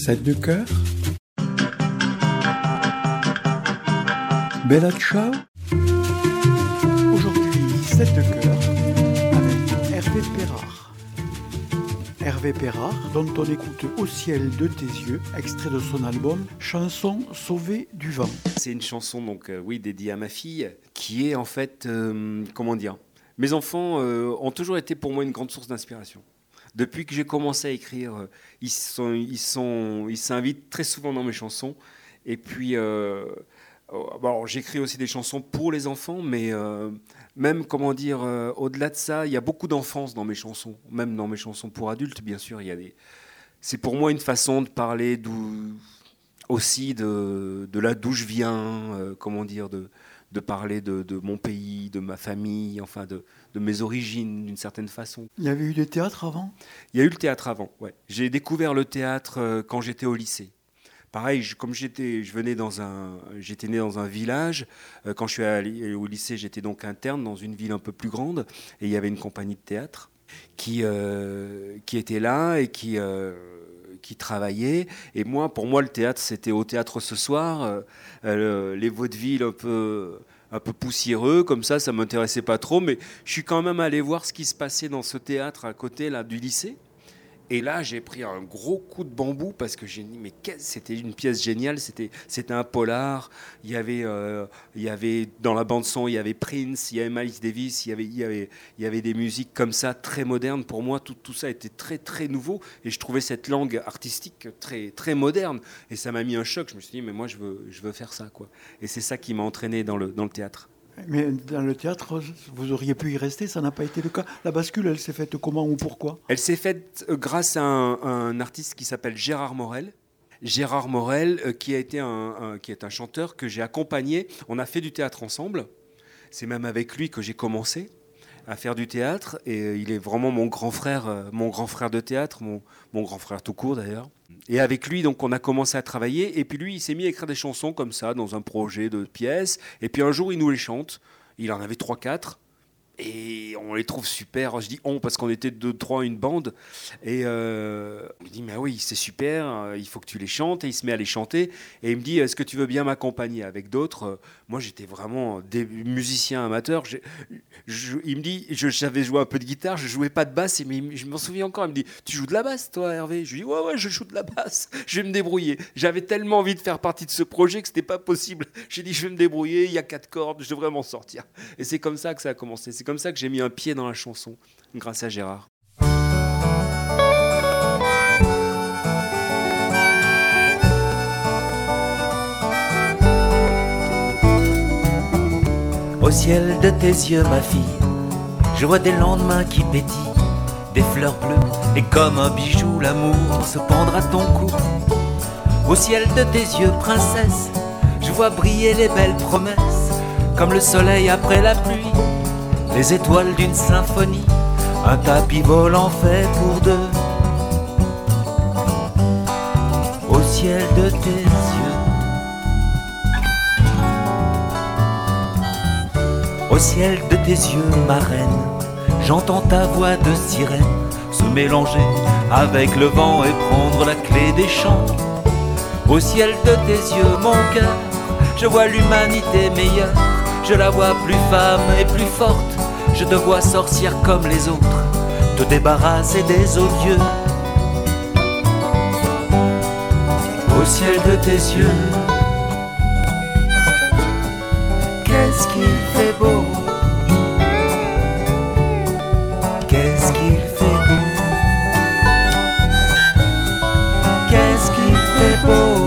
7 de cœur. Bella ciao. Aujourd'hui, 7 de cœur avec Hervé Perrard. Hervé Perrard, dont on écoute Au ciel de tes yeux, extrait de son album Chanson sauvée du vent. C'est une chanson dédiée à ma fille, qui est en fait, mes enfants ont toujours été pour moi une grande source d'inspiration. Depuis que j'ai commencé à écrire, ils s'invitent très souvent dans mes chansons. Et puis, j'écris aussi des chansons pour les enfants, mais même, au-delà de ça, il y a beaucoup d'enfance dans mes chansons, même dans mes chansons pour adultes, bien sûr. C'est pour moi une façon de parler aussi de là d'où je viens, de parler de mon pays, de ma famille, enfin de mes origines d'une certaine façon. Il y avait eu du théâtre avant ? Il y a eu le théâtre avant, ouais. J'ai découvert le théâtre quand j'étais au lycée. Pareil, j'étais né dans un village. Quand je suis allé au lycée, j'étais donc interne dans une ville un peu plus grande. Et il y avait une compagnie de théâtre qui était là et qui travaillait. Et pour moi, le théâtre, c'était au théâtre ce soir. Les vaudevilles un peu poussiéreux, comme ça m'intéressait pas trop. Mais je suis quand même allé voir ce qui se passait dans ce théâtre à côté là, du lycée. Et là, j'ai pris un gros coup de bambou parce que j'ai dit, mais c'était une pièce géniale, c'était un polar. Il y avait dans la bande-son, il y avait Prince, il y avait Miles Davis, il y avait des musiques comme ça, très modernes. Pour moi, tout ça était très, très nouveau. Et je trouvais cette langue artistique très, très moderne. Et ça m'a mis un choc. Je me suis dit, mais moi, je veux faire ça, quoi. Et c'est ça qui m'a entraîné dans le théâtre. Mais dans le théâtre, vous auriez pu y rester, ça n'a pas été le cas. La bascule, elle s'est faite comment ou pourquoi ? Elle s'est faite grâce à un artiste qui s'appelle Gérard Morel. Gérard Morel, qui est un chanteur que j'ai accompagné. On a fait du théâtre ensemble. C'est même avec lui que j'ai commencé à faire du théâtre. Et il est vraiment mon grand frère de théâtre, mon grand frère tout court d'ailleurs. Et avec lui, donc, on a commencé à travailler. Et puis lui, il s'est mis à écrire des chansons comme ça, dans un projet de pièces. Et puis un jour, il nous les chante. Il en avait 3-4. Et on les trouve super. Je dis on parce qu'on était 2-3, une bande. Et on me dit, mais oui, c'est super, il faut que tu les chantes. Et il se met à les chanter. Et il me dit, est-ce que tu veux bien m'accompagner avec d'autres ? Moi, j'étais vraiment des musiciens amateurs. Il me dit, j'avais joué un peu de guitare, je jouais pas de basse. Mais je m'en souviens encore. Il me dit, tu joues de la basse, toi, Hervé ? Je lui dis, ouais, je joue de la basse. Je vais me débrouiller. J'avais tellement envie de faire partie de ce projet que c'était pas possible. J'ai dit, je vais me débrouiller. Il y a 4 cordes, je devrais m'en sortir. Et c'est comme ça que ça a commencé. C'est comme ça que j'ai mis un pied dans la chanson, grâce à Gérard. Au ciel de tes yeux, ma fille, je vois des lendemains qui pétillent, des fleurs bleues, et comme un bijou, l'amour se pendre à ton cou. Au ciel de tes yeux, princesse, je vois briller les belles promesses, comme le soleil après la pluie. Les étoiles d'une symphonie, un tapis volant fait pour deux. Au ciel de tes yeux, au ciel de tes yeux, ma reine, j'entends ta voix de sirène se mélanger avec le vent et prendre la clé des champs. Au ciel de tes yeux, mon cœur, je vois l'humanité meilleure. Je la vois plus femme et plus forte. Je te vois sorcière comme les autres, te débarrasser des odieux. Au ciel de tes yeux, qu'est-ce qu'il fait beau, qu'est-ce qu'il fait beau, qu'est-ce qu'il fait beau.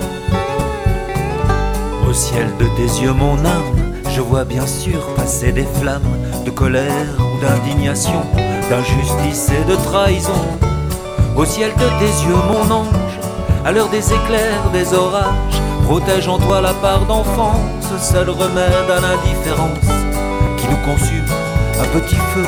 Au ciel de tes yeux, mon âme, je vois bien sûr passer des flammes de colère ou d'indignation, d'injustice et de trahison. Au ciel de tes yeux, mon ange, à l'heure des éclairs, des orages, protège en toi la part d'enfance, seul remède à l'indifférence qui nous consume un petit feu.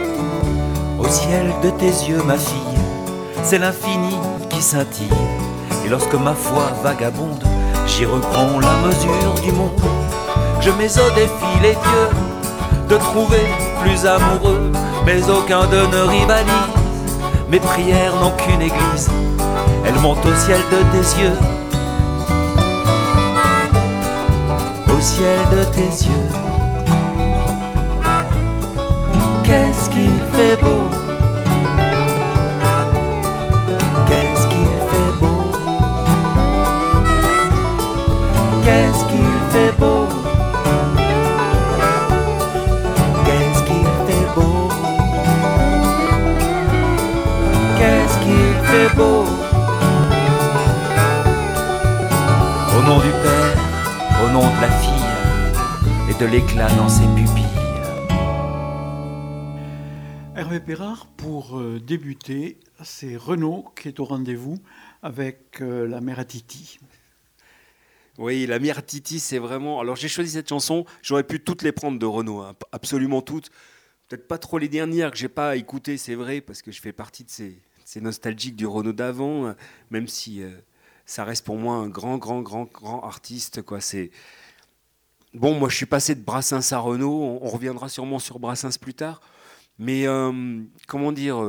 Au ciel de tes yeux, ma fille, c'est l'infini qui scintille, Et lorsque ma foi vagabonde, j'y reprends la mesure du monde. Je mets au défi les dieux de trouver plus amoureux, mais aucun d'eux ne rivalise. Mes prières n'ont qu'une église, elles montent au ciel de tes yeux. Au ciel de tes yeux. Qu'est-ce qu'il fait beau, qu'est-ce qu'il fait beau, qu'est-ce qu'il fait beau, qu'est-ce qu'il fait beau, qu'est-ce qu'il fait beau. Au nom du Père, au nom de la fille et de l'éclat dans ses pupilles. Hervé Pérard, pour débuter, c'est Renaud qui est au rendez-vous avec la mère à Titi. Oui, la mère Titi, c'est vraiment... Alors j'ai choisi cette chanson, j'aurais pu toutes les prendre de Renaud, hein, absolument toutes. Peut-être pas trop les dernières que j'ai pas écoutées, c'est vrai, parce que je fais partie de ces nostalgiques du Renaud d'avant, même si ça reste pour moi un grand artiste, quoi. C'est... Bon, moi je suis passé de Brassens à Renaud, on reviendra sûrement sur Brassens plus tard. Mais comment dire,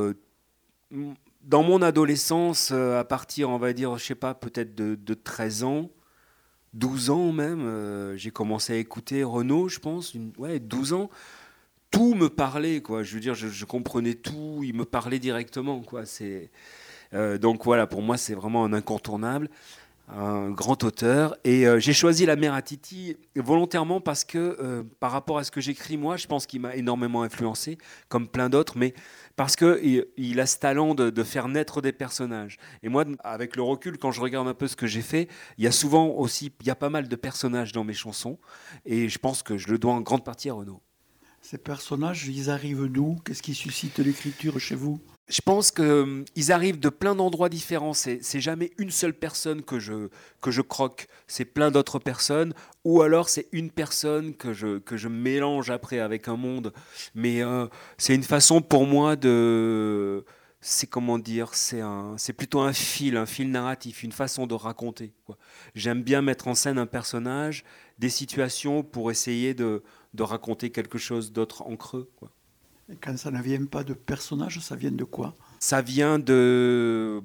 dans mon adolescence, à partir, on va dire, je sais pas, peut-être de 13 ans, 12 ans même, j'ai commencé à écouter Renaud, je pense, 12 ans. Tout me parlait, quoi. Je veux dire, je comprenais tout, il me parlait directement, quoi. Donc voilà, pour moi, c'est vraiment un incontournable, un grand auteur. Et j'ai choisi La mère à Titi volontairement parce que par rapport à ce que j'écris moi, je pense qu'il m'a énormément influencé, comme plein d'autres, mais parce qu'il a ce talent de faire naître des personnages. Et moi, avec le recul, quand je regarde un peu ce que j'ai fait, il y a pas mal de personnages dans mes chansons, et je pense que je le dois en grande partie à Renaud. Ces personnages, ils arrivent d'où? Qu'est-ce qui suscite l'écriture chez vous? Je pense qu'ils arrivent de plein d'endroits différents. C'est jamais une seule personne que je croque. C'est plein d'autres personnes. Ou alors c'est une personne que je mélange après avec un monde. Mais c'est une façon pour moi de... C'est comment dire, c'est plutôt un fil narratif, une façon de raconter, quoi. J'aime bien mettre en scène un personnage, des situations pour essayer de raconter quelque chose d'autre en creux, quoi. Et quand ça ne vient pas de personnages, ça vient de quoi? Ça vient de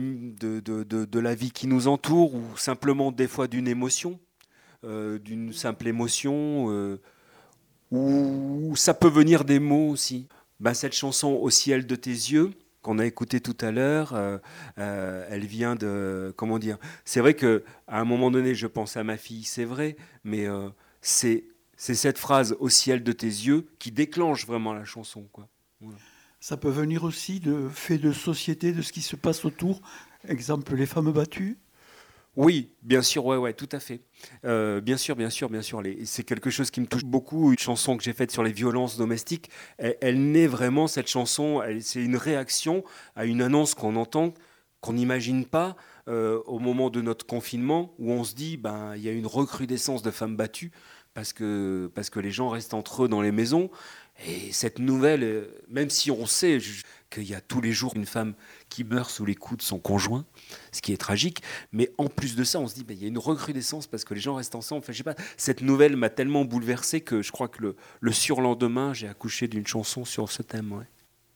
la vie qui nous entoure, ou simplement des fois d'une émotion, d'une simple émotion, ou ça peut venir des mots aussi. Cette chanson « Au ciel de tes yeux », qu'on a écoutée tout à l'heure, elle vient de... Comment dire? C'est vrai qu'à un moment donné, je pense à ma fille, c'est vrai, mais c'est cette phrase « au ciel de tes yeux » qui déclenche vraiment la chanson, quoi. Voilà. Ça peut venir aussi de faits de société, de ce qui se passe autour. Exemple, les femmes battues. Oui, bien sûr, ouais, tout à fait. Bien sûr. C'est quelque chose qui me touche beaucoup. Une chanson que j'ai faite sur les violences domestiques, elle naît vraiment, cette chanson, c'est une réaction à une annonce qu'on entend, qu'on n'imagine pas au moment de notre confinement, où on se dit, il y a une recrudescence de femmes battues, parce que les gens restent entre eux dans les maisons. Et cette nouvelle, même si on sait qu'il y a tous les jours une femme qui meurt sous les coups de son conjoint, ce qui est tragique, mais en plus de ça, on se dit il y a une recrudescence parce que les gens restent ensemble. Enfin, je sais pas, cette nouvelle m'a tellement bouleversé que je crois que le surlendemain, j'ai accouché d'une chanson sur ce thème. Ouais.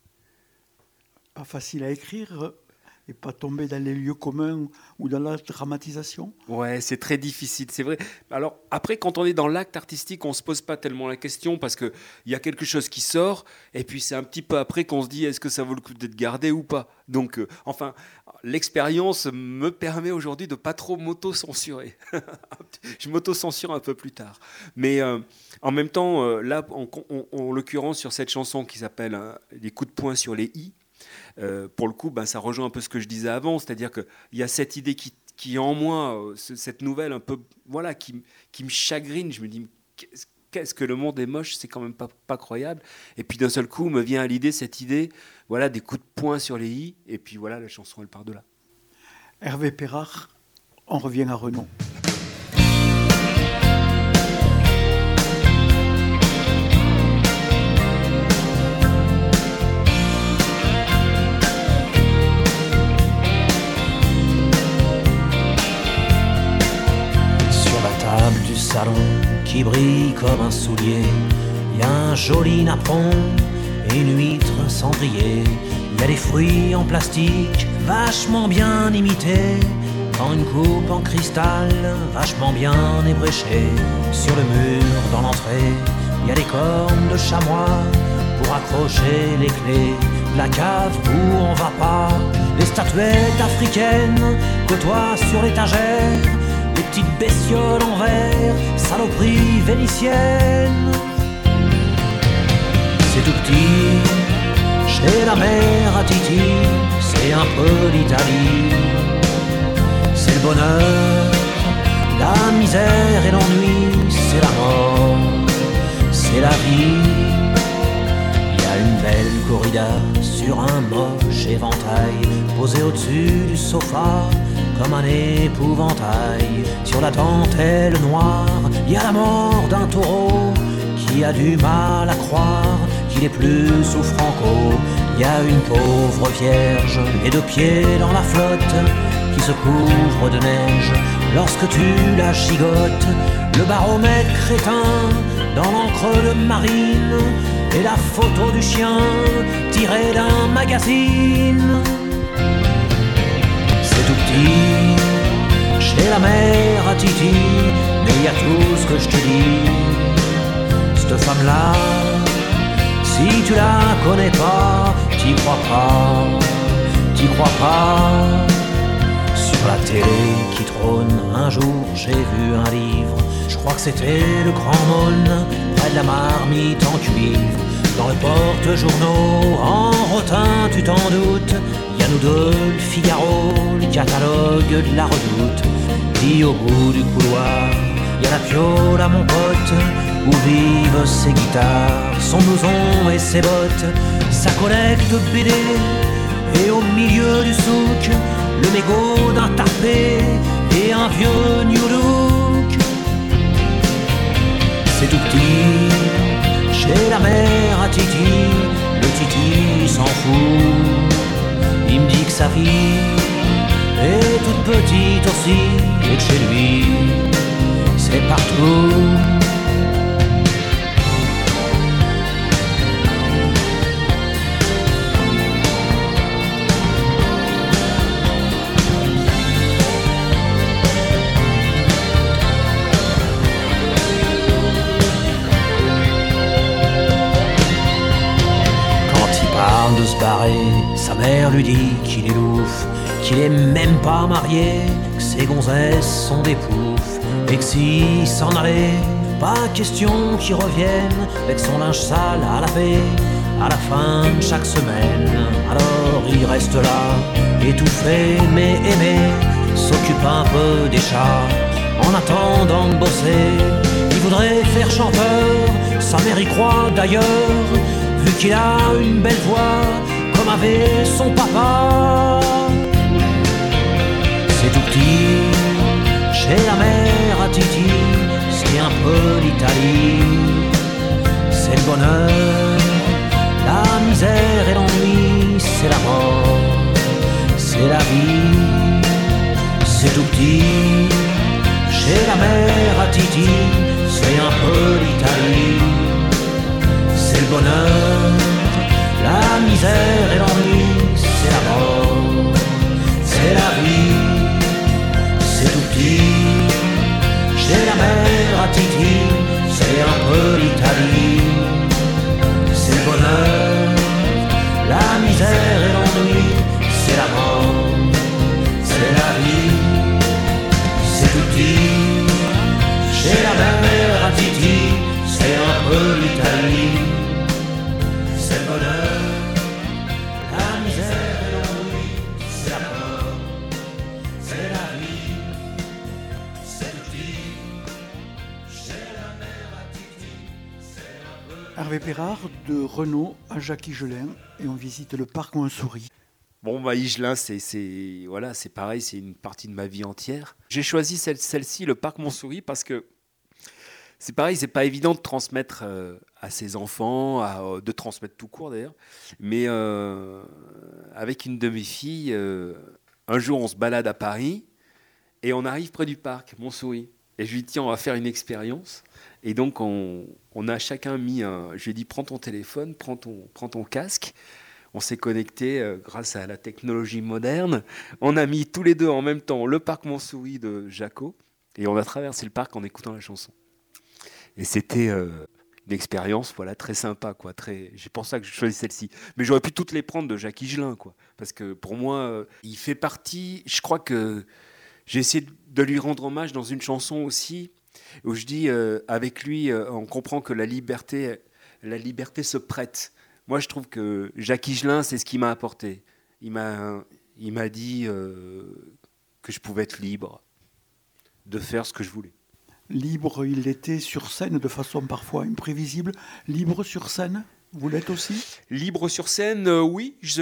Pas facile à écrire et pas tomber dans les lieux communs ou dans la dramatisation. Ouais, c'est très difficile, c'est vrai. Alors après, quand on est dans l'acte artistique, on se pose pas tellement la question parce que il y a quelque chose qui sort et puis c'est un petit peu après qu'on se dit est-ce que ça vaut le coup d'être gardé ou pas. Donc l'expérience me permet aujourd'hui de pas trop m'auto-censurer. Je m'auto-censure un peu plus tard. Mais en même temps, là, en l'occurrence sur cette chanson qui s'appelle Les coups de poing sur les i. Pour le coup, ça rejoint un peu ce que je disais avant, c'est-à-dire qu'il y a cette idée qui est en moi, cette nouvelle un peu, voilà, qui me chagrine. Je me dis, qu'est-ce que le monde est moche, c'est quand même pas croyable. Et puis d'un seul coup, me vient à l'idée cette idée, voilà, des coups de poing sur les i, et puis voilà, la chanson, elle part de là. Hervé Pérard, on revient à Renaud. qui brille comme un soulier. Y a un joli napperon et une huître cendrier. Y a des fruits en plastique vachement bien imités, dans une coupe en cristal vachement bien ébréchée. Sur le mur dans l'entrée, y a des cornes de chamois pour accrocher les clés de la cave où on va pas. Les statuettes africaines côtoient sur l'étagère les petites bestioles en verre, saloperies vénitiennes. C'est tout petit, chez la mère à Titi, c'est un peu l'Italie. C'est le bonheur, la misère et l'ennui, c'est la mort, c'est la vie. Il y a une belle corrida sur un moche éventail, posé au-dessus du sofa comme un épouvantail. Sur la dentelle noire, il y a la mort d'un taureau qui a du mal à croire qu'il est plus sous Franco. Il y a une pauvre vierge, les deux pieds dans la flotte, qui se couvre de neige lorsque tu la gigotes. Le baromètre éteint dans l'encre de marine et la photo du chien tirée d'un magazine. C'est tout petit, chez la mère à Titi, mais y a tout ce que je te dis. Cette femme-là, si tu la connais pas, t'y crois pas, t'y crois pas. Sur la télé qui trône, un jour j'ai vu un livre, je crois que c'était le Grand Mône, près de la marmite en cuivre. Dans le porte-journaux, en rotin, tu t'en doutes, y a nous deux, le Figaro, le catalogue de la Redoute. Puis au bout du couloir, y a la Piole à mon pote, où vivent ses guitares, son blouson et ses bottes, sa collecte BD, et au milieu du souk, le mégot d'un tarpé et un vieux New Look. C'est tout petit, chez la mère à Titi, le Titi s'en fout. Il me dit que sa fille est toute petite aussi, et que chez lui, c'est partout. De se barrer, sa mère lui dit qu'il est louf, qu'il est même pas marié, que ses gonzesses sont des poufs, et que s'il s'en allait, pas question qu'il revienne avec son linge sale à laver à la fin de chaque semaine. Alors il reste là, étouffé mais aimé, s'occupe un peu des chats en attendant de bosser. Il voudrait faire chanteur, sa mère y croit d'ailleurs, vu qu'il a une belle voix, comme avait son papa. C'est tout petit, chez la mère à Titi, c'est un peu l'Italie. C'est le bonheur, la misère et l'ennui, c'est la mort, c'est la vie. C'est tout petit, chez la mère à Titi, c'est un peu l'Italie. C'est le bonheur, la misère et l'ennui, c'est la mort, c'est la vie. C'est tout petit, chez la mère à Titi, c'est un peu l'Italie. C'est le bonheur, la misère et l'ennui, c'est la mort, c'est la vie. C'est tout petit, chez la mère à Titi, c'est un peu l'Italie. C'est le bonheur, la misère et l'ennui, c'est la mort, c'est la vie. C'est tout petit, chez la mère à Titi, c'est un peu... Hervé Perard, de Renault à Jacques-Higelin, et on visite le parc Montsouris. Bon, bah, Higelin, voilà, c'est pareil, c'est une partie de ma vie entière. J'ai choisi celle-ci, le parc Montsouris, parce que c'est pareil, c'est pas évident de transmettre à ses enfants, de transmettre tout court d'ailleurs. Mais avec une de mes filles, un jour on se balade à Paris et on arrive près du parc Montsouris. Et je lui dis tiens, on va faire une expérience. Et donc, on a chacun mis je lui ai dit, prends ton téléphone, prends ton casque. On s'est connectés grâce à la technologie moderne. On a mis tous les deux en même temps le parc Montsouris de Jaco et on a traversé le parc en écoutant la chanson. Et c'était une expérience très sympa. C'est pour ça que je choisis celle-ci. Mais j'aurais pu toutes les prendre de Jacques Higelin, parce que pour moi, il fait partie... Je crois que j'ai essayé de lui rendre hommage dans une chanson aussi, où je dis, avec lui, on comprend que la liberté se prête. Moi, je trouve que Jacques Higelin, c'est ce qu'il m'a apporté. Il m'a dit que je pouvais être libre de faire ce que je voulais. Libre, il l'était sur scène de façon parfois imprévisible. Libre sur scène, vous l'êtes aussi ? Libre sur scène, oui. Oui,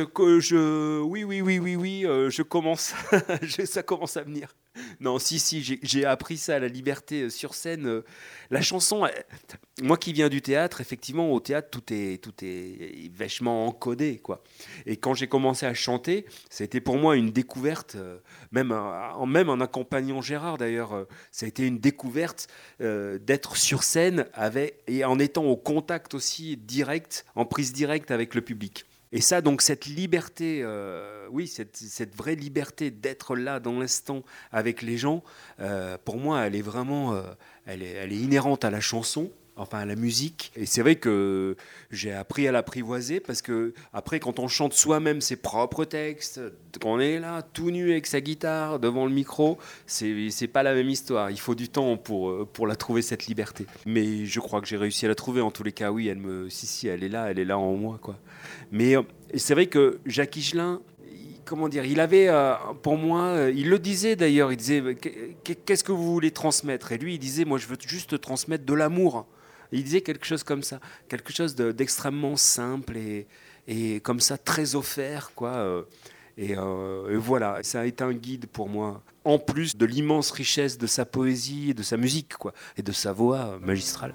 je commence. Ça commence à venir. Non, si, j'ai appris ça, la liberté sur scène. La chanson, moi qui viens du théâtre, effectivement, au théâtre, tout est vachement encodé, Et quand j'ai commencé à chanter, ça a été pour moi une découverte, même en accompagnant Gérard d'ailleurs, ça a été une découverte d'être sur scène et en étant au contact aussi direct, en prise directe avec le public. Et ça, donc, cette liberté, cette vraie liberté d'être là dans l'instant avec les gens, pour moi, elle est vraiment, elle est inhérente à la chanson, enfin à la musique. Et c'est vrai que j'ai appris à l'apprivoiser parce que après, quand on chante soi-même ses propres textes, qu'on est là tout nu avec sa guitare devant le micro, c'est pas la même histoire. Il faut du temps pour la trouver, cette liberté. Mais je crois que j'ai réussi à la trouver. En tous les cas, oui, elle est là en moi, Mais c'est vrai que Jacques Higelin, il avait, pour moi, il le disait d'ailleurs, il disait, qu'est-ce que vous voulez transmettre ? Et lui, il disait, moi, je veux juste transmettre de l'amour. Il disait quelque chose comme ça, quelque chose d'extrêmement simple et comme ça, très offert, Et voilà, ça a été un guide pour moi, en plus de l'immense richesse de sa poésie et de sa musique, et de sa voix magistrale.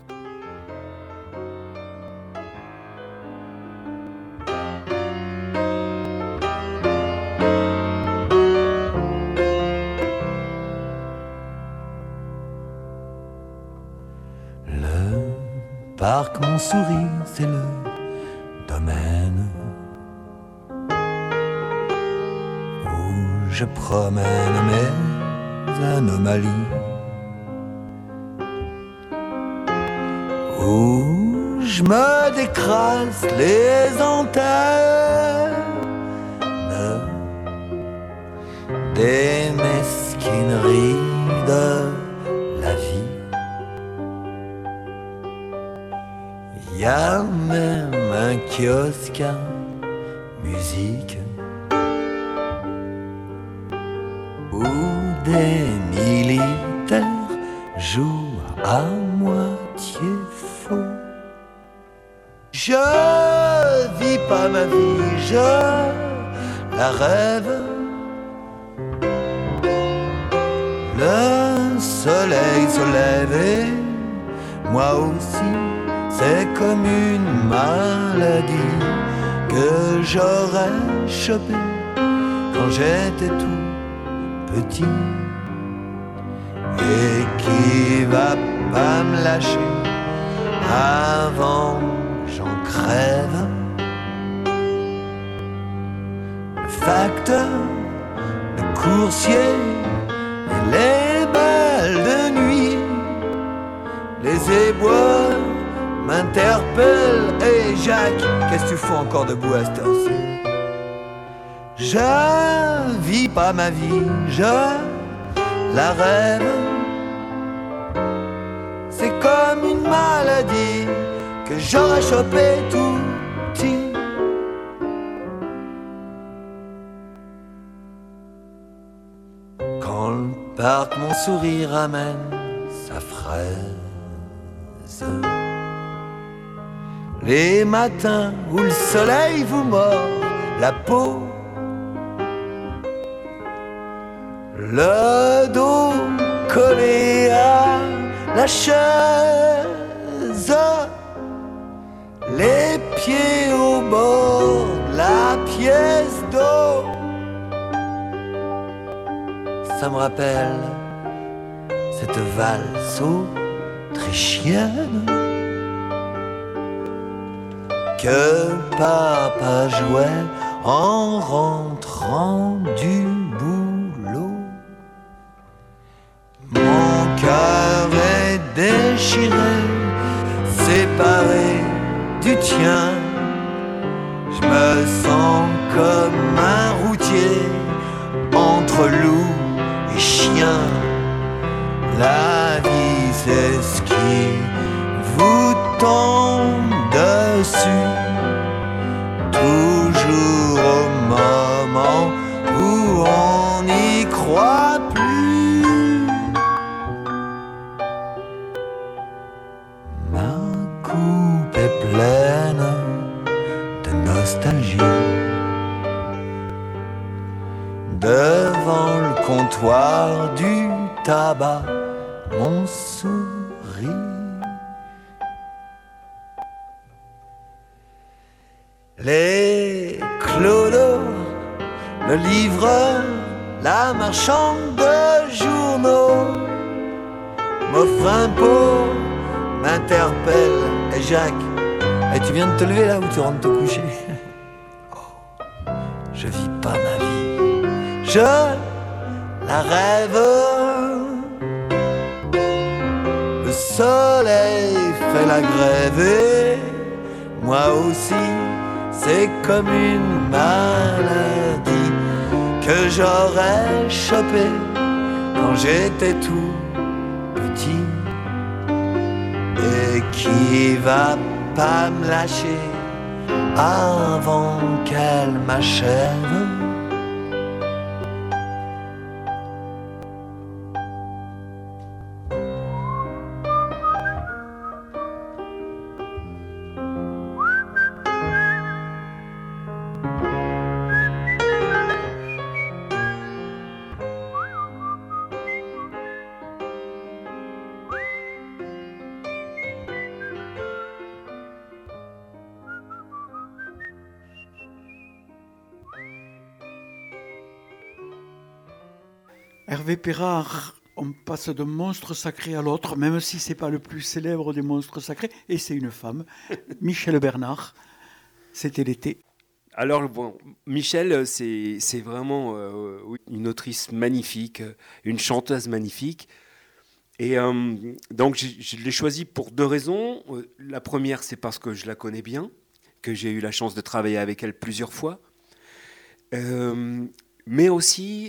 Parc Montsouris, c'est le domaine où je promène mes anomalies, où je me décrasse les antennes des mesquineries de la vie. Y a même un kiosque à musique où des militaires jouent à moitié faux. Je vis pas ma vie, je la rêve. Le soleil se lève et moi aussi. C'est comme une maladie que j'aurais chopée quand j'étais tout petit et qui va pas me lâcher avant que j'en crève. Le facteur, le coursier et les balles de nuit, les éboueurs m'interpelle. Hey Jacques, qu'est-ce que tu fous encore debout à cette heure-ci ? Je vis pas ma vie, je la rêve. C'est comme une maladie que j'aurais chopé tout petit. Quand le parc Montsouris ramène sa fraise, les matins où le soleil vous mord la peau, le dos collé à la chaise, les pieds au bord de la pièce d'eau. Ça me rappelle cette valse autrichienne chiennes que papa jouait en rentrant du boulot. Mon cœur est déchiré, séparé du tien. Je me sens comme un routier entre loup et chien. La vie c'est ce qui vous tombe dessus, toujours au moment où on n'y croit plus. Ma coupe est pleine de nostalgie. Devant le comptoir du tabac, mon sourit. Les clodos, le livreur, la marchande de journaux m'offre un pot, m'interpelle. Et Jacques, et tu viens de te lever là ou tu rentres te coucher? Oh, je vis pas ma vie, je la rêve. Le soleil fait la grève et moi aussi. C'est comme une maladie que j'aurais chopée quand j'étais tout petit et qui va pas me lâcher avant qu'elle m'achève. Hervé Pérard, on passe d'un monstre sacré à l'autre, même si ce n'est pas le plus célèbre des monstres sacrés, et c'est une femme, Michel Bernard. C'était l'été. Alors, bon, Michel, c'est vraiment une autrice magnifique, une chanteuse magnifique. Et donc, je l'ai choisie pour deux raisons. La première, c'est parce que je la connais bien, que j'ai eu la chance de travailler avec elle plusieurs fois. Mais aussi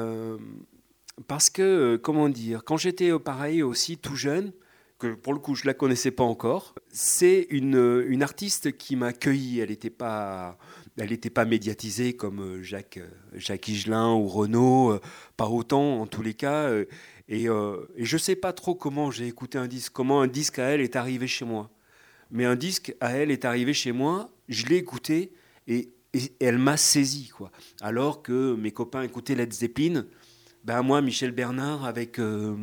parce que, comment dire, quand j'étais pareil aussi tout jeune, que pour le coup je ne la connaissais pas encore, c'est une artiste qui m'a accueilli. Elle n'était pas médiatisée comme Jacques Higelin ou Renaud, pas autant en tous les cas. Et je ne sais pas trop comment j'ai écouté un disque, comment un disque à elle est arrivé chez moi. Mais un disque à elle est arrivé chez moi, je l'ai écouté et elle m'a saisi, quoi. Alors que mes copains écoutaient Led Zeppelin, ben moi, Michel Bernard, avec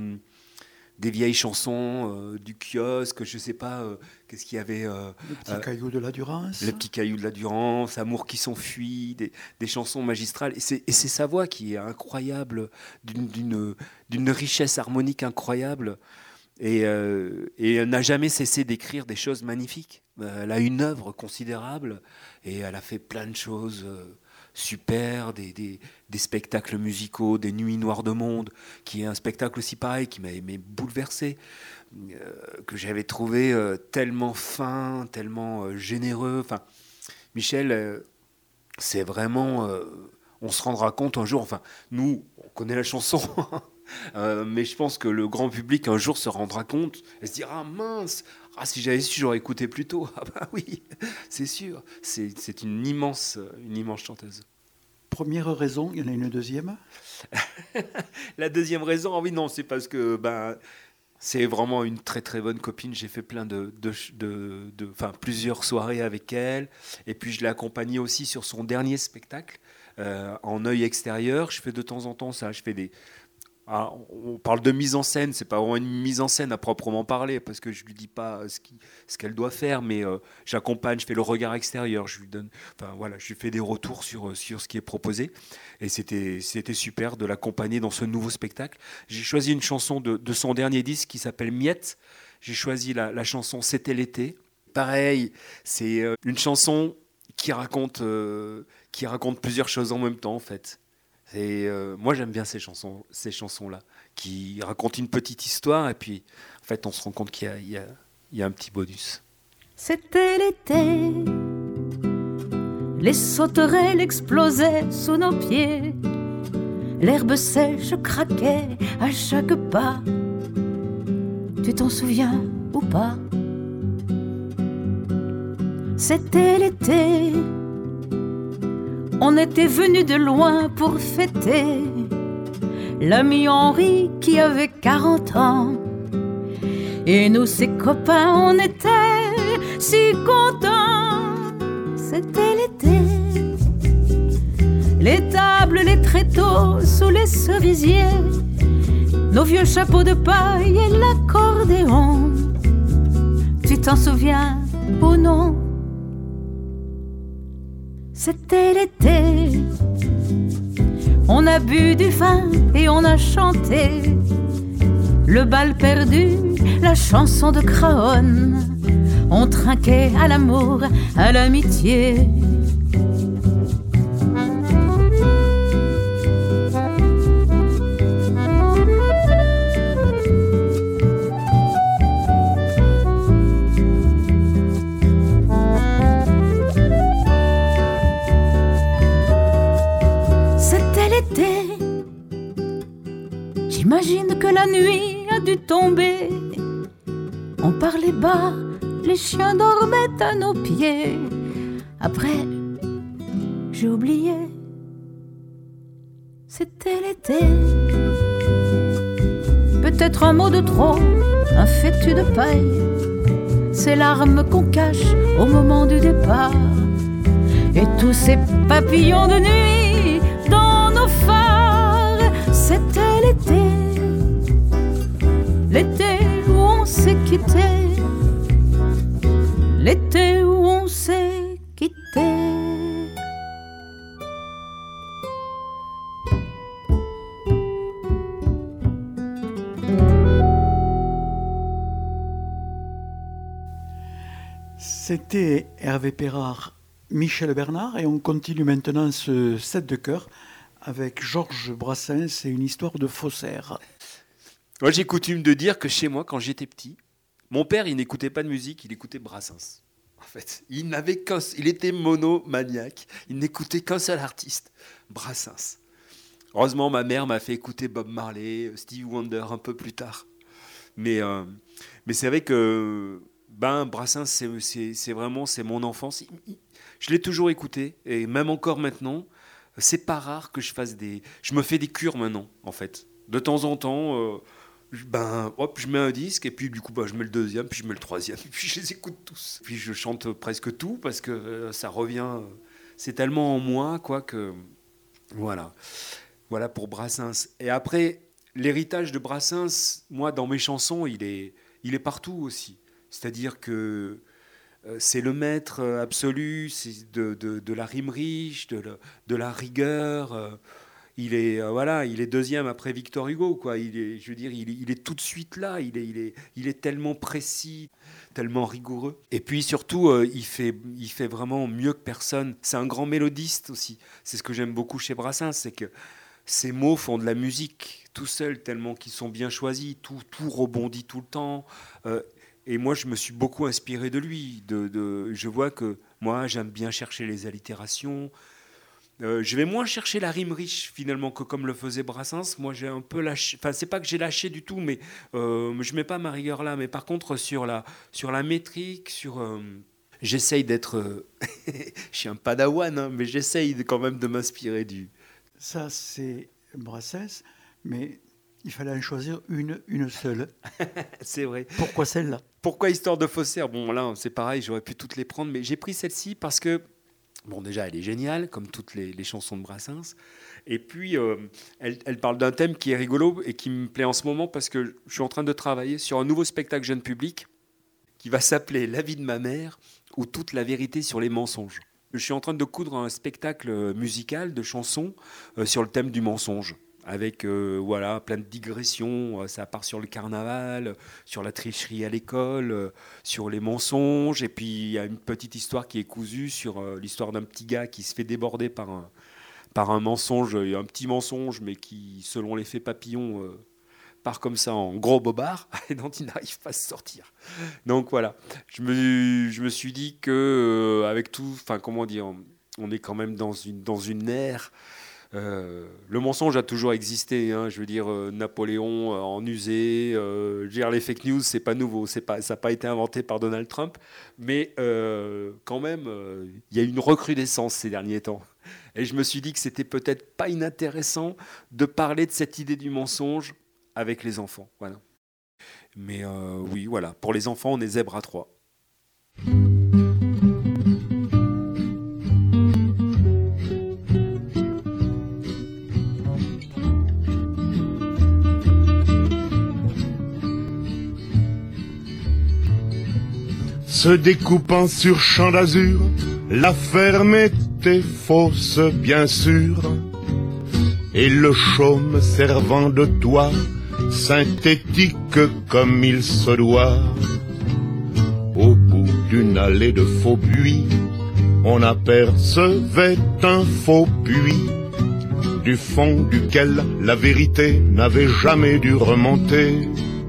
des vieilles chansons du kiosque, je ne sais pas, qu'est-ce qu'il y avait Le petit caillou de la Durance. Le petit caillou de la Durance, Amour qui s'enfuit, des chansons magistrales. Et c'est sa voix qui est incroyable, d'une richesse harmonique incroyable. Et elle n'a jamais cessé d'écrire des choses magnifiques. Elle a une œuvre considérable et elle a fait plein de choses super, des spectacles musicaux, des Nuits Noires de Monde, qui est un spectacle aussi pareil, qui m'a bouleversé, que j'avais trouvé tellement fin, tellement généreux. Enfin, Michel, c'est vraiment... on se rendra compte un jour, enfin, nous, on connaît la chanson, mais je pense que le grand public un jour se rendra compte et se dira, ah mince, si j'avais su, j'aurais écouté plus tôt. Ah bah oui, c'est sûr, c'est une immense chanteuse. Première raison, il y en a une deuxième. La deuxième raison, oui, non, c'est parce que c'est vraiment une très très bonne copine. J'ai fait plein plusieurs soirées avec elle, et puis je l'ai accompagnée aussi sur son dernier spectacle en œil extérieur. Je fais de temps en temps ça, je fais on parle de mise en scène, c'est pas vraiment une mise en scène à proprement parler, parce que je lui dis pas ce qu'elle doit faire, mais j'accompagne, je fais le regard extérieur, je lui fais des retours sur ce qui est proposé, et c'était super de l'accompagner dans ce nouveau spectacle. J'ai choisi une chanson de son dernier disque qui s'appelle Miette, j'ai choisi la chanson C'était l'été. Pareil, c'est une chanson qui raconte plusieurs choses en même temps, en fait. Moi, j'aime bien ces chansons-là, qui racontent une petite histoire, et puis, en fait, on se rend compte qu'il y a un petit bonus. C'était l'été, les sauterelles explosaient sous nos pieds, l'herbe sèche craquait à chaque pas. Tu t'en souviens ou pas? C'était l'été, on était venus de loin pour fêter l'ami Henri qui avait 40 ans. Et nous, ses copains, on était si contents. C'était l'été, les tables, les tréteaux sous les cerisiers, nos vieux chapeaux de paille et l'accordéon. Tu t'en souviens ou non? C'était l'été, on a bu du vin et on a chanté le bal perdu, la chanson de Craonne. On trinquait à l'amour, à l'amitié. J'imagine que la nuit a dû tomber. On parlait bas, les chiens dormaient à nos pieds. Après, j'ai oublié. C'était l'été. Peut-être un mot de trop, un fétu de paille. Ces larmes qu'on cache au moment du départ. Et tous ces papillons de nuit dans nos phares. C'était l'été, l'été où on s'est quitté, l'été où on s'est quitté. C'était Hervé Perard, Michel Bernard, et on continue maintenant ce set de chœur avec Georges Brassens et une histoire de faussaire. Moi, j'ai coutume de dire que chez moi, quand j'étais petit, mon père, il n'écoutait pas de musique, il écoutait Brassens. En fait, il était monomaniaque, il n'écoutait qu'un seul artiste, Brassens. Heureusement, ma mère m'a fait écouter Bob Marley, Stevie Wonder un peu plus tard. Mais c'est vrai que Brassens, c'est vraiment mon enfance. Je l'ai toujours écouté, et même encore maintenant, c'est pas rare que je me fais des cures maintenant, en fait. De temps en temps, je mets un disque, et puis du coup, je mets le deuxième, puis je mets le troisième, puis je les écoute tous. Puis je chante presque tout, parce que ça revient, c'est tellement en moi, quoi, que voilà. Voilà pour Brassens. Et après, l'héritage de Brassens, moi, dans mes chansons, il est partout aussi. C'est-à-dire que c'est le maître absolu, c'est de la rime riche, de la rigueur. Il est deuxième après Victor Hugo, quoi. Il est tout de suite là. Il est tellement précis, tellement rigoureux. Et puis surtout, il fait vraiment mieux que personne. C'est un grand mélodiste aussi. C'est ce que j'aime beaucoup chez Brassens, c'est que ses mots font de la musique tout seuls, tellement qu'ils sont bien choisis. Tout rebondit tout le temps. Et moi, je me suis beaucoup inspiré de lui. Je vois que moi, j'aime bien chercher les allitérations. Je vais moins chercher la rime riche, finalement, que comme le faisait Brassens. Moi, j'ai un peu lâché. Enfin, c'est pas que j'ai lâché du tout, mais je mets pas ma rigueur là. Mais par contre, sur la métrique, j'essaye d'être... je suis un padawan, hein, mais j'essaye quand même de m'inspirer du... Ça, c'est Brassens, mais... il fallait en choisir une seule. C'est vrai. Pourquoi celle-là ? Pourquoi Histoire de faussaire ? Bon, là, c'est pareil, j'aurais pu toutes les prendre, mais j'ai pris celle-ci parce que, bon, déjà, elle est géniale, comme toutes les chansons de Brassens. Et puis, elle parle d'un thème qui est rigolo et qui me plaît en ce moment parce que je suis en train de travailler sur un nouveau spectacle jeune public qui va s'appeler La vie de ma mère ou toute la vérité sur les mensonges. Je suis en train de coudre un spectacle musical de chansons sur le thème du mensonge. avec voilà, plein de digressions. Ça part sur le carnaval, sur la tricherie à l'école, sur les mensonges. Et puis il y a une petite histoire qui est cousue sur l'histoire d'un petit gars qui se fait déborder par un mensonge, un petit mensonge, mais qui, selon l'effet papillon, part comme ça en gros bobard et dont il n'arrive pas à se sortir. Donc voilà, je me suis dit que avec tout, enfin comment dire, on est quand même dans une ère. Le mensonge a toujours existé, hein, je veux dire Napoléon en usait. Je veux dire, les fake news, c'est pas nouveau, ça n'a pas été inventé par Donald Trump, mais quand même, il y a une recrudescence ces derniers temps. Et je me suis dit que c'était peut-être pas inintéressant de parler de cette idée du mensonge avec les enfants. Voilà. Mais oui, voilà, pour les enfants, on est zèbre à 3. Se découpant sur champ d'azur, la ferme était fausse bien sûr, et le chaume servant de toit, synthétique comme il se doit. Au bout d'une allée de faux buis, on apercevait un faux puits, du fond duquel la vérité n'avait jamais dû remonter.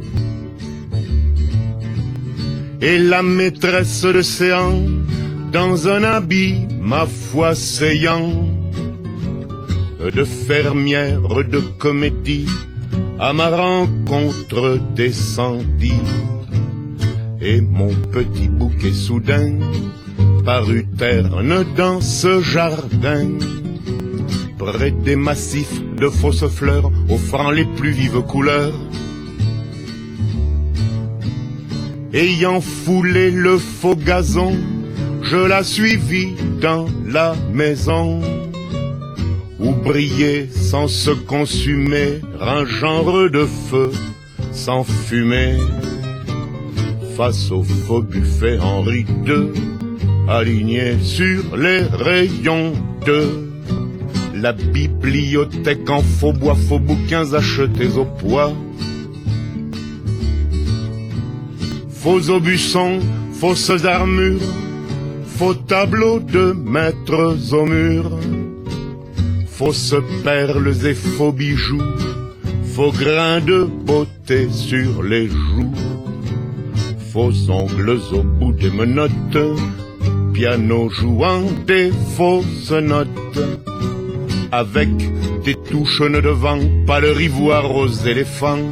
Et la maîtresse de séance, dans un habit, ma foi, séant, de fermière de comédie, à ma rencontre descendit. Et mon petit bouquet soudain parut terne dans ce jardin, près des massifs de fausses fleurs, offrant les plus vives couleurs. Ayant foulé le faux gazon, je la suivis dans la maison, où brillait sans se consumer un genre de feu sans fumée. Face au faux buffet Henri II, aligné sur les rayons de la bibliothèque en faux bois, faux bouquins achetés au poids. Faux aubusons, fausses armures, faux tableaux de maîtres au mur, fausses perles et faux bijoux, faux grains de beauté sur les joues, faux ongles au bout des menottes, piano jouant des fausses notes, avec des touches devant, pas le ivoire aux éléphants.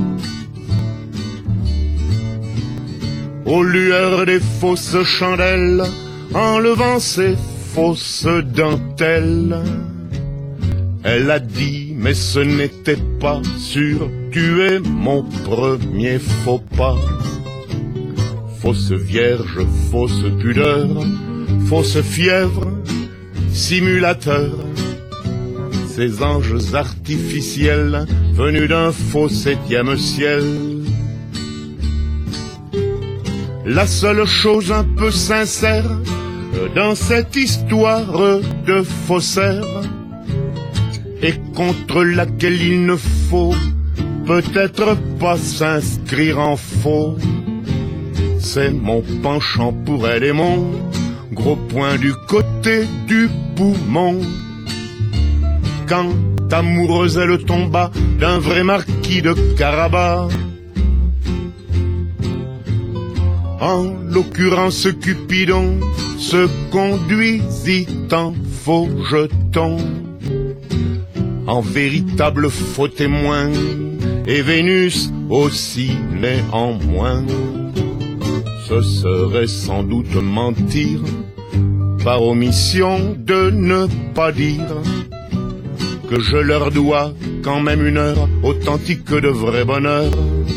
Aux lueurs des fausses chandelles, enlevant ses fausses dentelles, elle a dit, mais ce n'était pas sûr, tu es mon premier faux pas. Fausse vierge, fausse pudeur, fausse fièvre, simulateur, ces anges artificiels venus d'un faux 7e ciel. La seule chose un peu sincère dans cette histoire de faussaire, et contre laquelle il ne faut peut-être pas s'inscrire en faux, c'est mon penchant pour elle et mon gros point du côté du poumon. Quand amoureuse elle tomba d'un vrai marquis de Carabas, en l'occurrence Cupidon se conduisit en faux jeton, en véritable faux témoin, et Vénus aussi néanmoins. Ce serait sans doute mentir, par omission de ne pas dire, que je leur dois quand même une heure authentique de vrai bonheur.